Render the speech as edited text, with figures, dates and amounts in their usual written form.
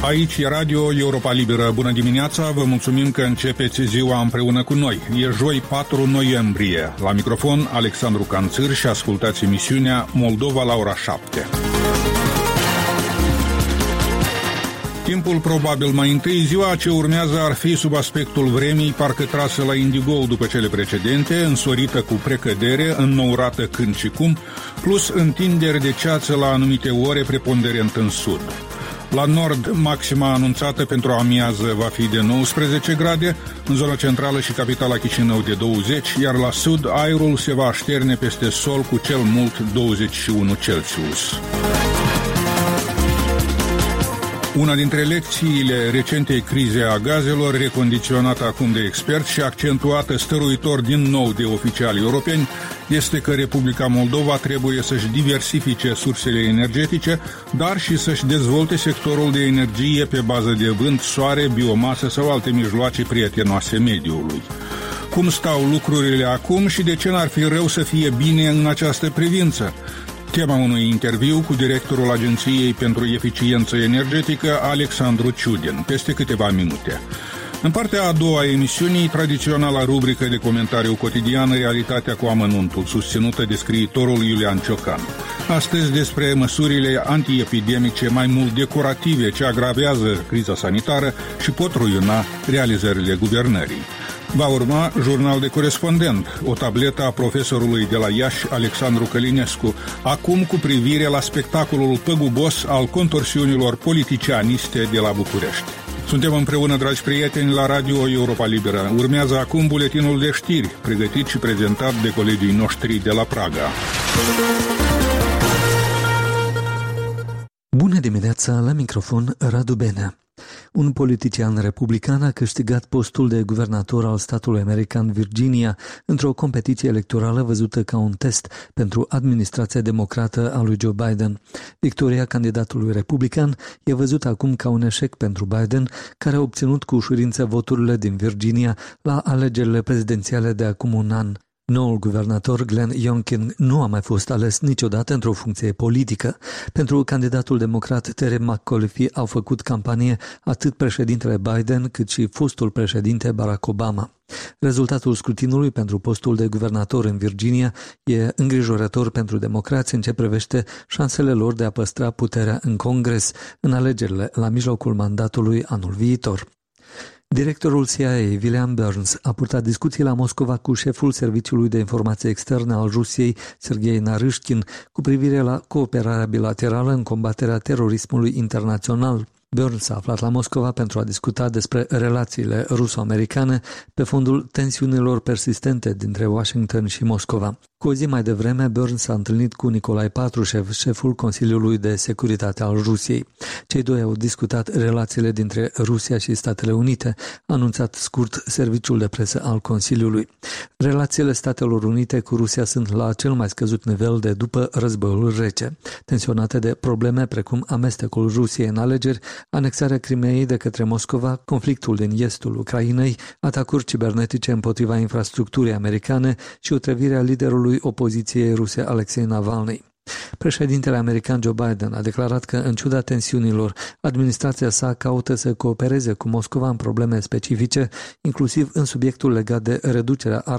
Aici e Radio Europa Liberă. Bună dimineața, vă mulțumim că începeți ziua împreună cu noi. E joi 4 noiembrie. La microfon Alexandru Canțir și ascultați emisiunea Moldova la ora 7. Timpul probabil mai întâi, ziua ce urmează ar fi sub aspectul vremii parcă trasă la indigou după cele precedente, însorită cu precădere, înnourată când și cum, plus întinderi de ceață la anumite ore, preponderent în sud. La nord, maxima anunțată pentru amiază va fi de 19 grade, în zona centrală și capitala Chișinău de 20, iar la sud aerul se va așterne peste sol cu cel mult 21 Celsius. Una dintre lecțiile recentei crize a gazelor, recondiționată acum de experți și accentuată stăruitor din nou de oficiali europeni, este că Republica Moldova trebuie să-și diversifice sursele energetice, dar și să-și dezvolte sectorul de energie pe bază de vânt, soare, biomasă sau alte mijloace prietenoase mediului. Cum stau lucrurile acum și de ce n-ar fi rău să fie bine în această privință? Tema unui interviu cu directorul Agenției pentru Eficiență Energetică, Alexandru Ciudin, peste câteva minute. În partea a doua a emisiunii, tradiționala rubrică de comentariu cotidian, Realitatea cu amănuntul, susținută de scriitorul Iulian Ciocan. Astăzi despre măsurile antiepidemice mai mult decorative ce agravează criza sanitară și pot ruina realizările guvernării. Va urma Jurnal de corespondent, o tabletă a profesorului de la Iași, Alexandru Călinescu, acum cu privire la spectacolul păgubos al contorsiunilor politicianiste de la București. Suntem împreună, dragi prieteni, la Radio Europa Liberă. Urmează acum buletinul de știri, pregătit și prezentat de colegii noștri de la Praga. Bună dimineața, la microfon Radu Benea. Un politician republican a câștigat postul de guvernator al statului american Virginia într-o competiție electorală văzută ca un test pentru administrația democrată a lui Joe Biden. Victoria candidatului republican e văzută acum ca un eșec pentru Biden, care a obținut cu ușurință voturile din Virginia la alegerile prezidențiale de acum un an. Noul guvernator Glenn Youngkin nu a mai fost ales niciodată într-o funcție politică. Pentru candidatul democrat Terry McAuliffe au făcut campanie atât președintele Biden cât și fostul președinte Barack Obama. Rezultatul scrutinului pentru postul de guvernator în Virginia e îngrijorător pentru democrați în ce privește șansele lor de a păstra puterea în Congres în alegerile la mijlocul mandatului anul viitor. Directorul CIA, William Burns, a purtat discuții la Moscova cu șeful Serviciului de Informație Externă al Rusiei, Sergei Naryshkin, cu privire la cooperarea bilaterală în combaterea terorismului internațional. Burns s-a aflat la Moscova pentru a discuta despre relațiile ruso-americane pe fondul tensiunilor persistente dintre Washington și Moscova. Cu o zi mai devreme, Burns s-a întâlnit cu Nicolae Patrushev, șeful Consiliului de Securitate al Rusiei. Cei doi au discutat relațiile dintre Rusia și Statele Unite, a anunțat scurt serviciul de presă al Consiliului. Relațiile Statelor Unite cu Rusia sunt la cel mai scăzut nivel de după războiul rece, tensionate de probleme precum amestecul Rusiei în alegeri, anexarea Crimeei de către Moscova, conflictul din estul Ucrainei, atacuri cibernetice împotriva infrastructurii americane și otrăvirea liderului opoziției ruse Alexei Navalny. Președintele american Joe Biden a declarat că, în ciuda tensiunilor, administrația sa caută să coopereze cu Moscova în probleme specifice, inclusiv în subiectul legat de reducerea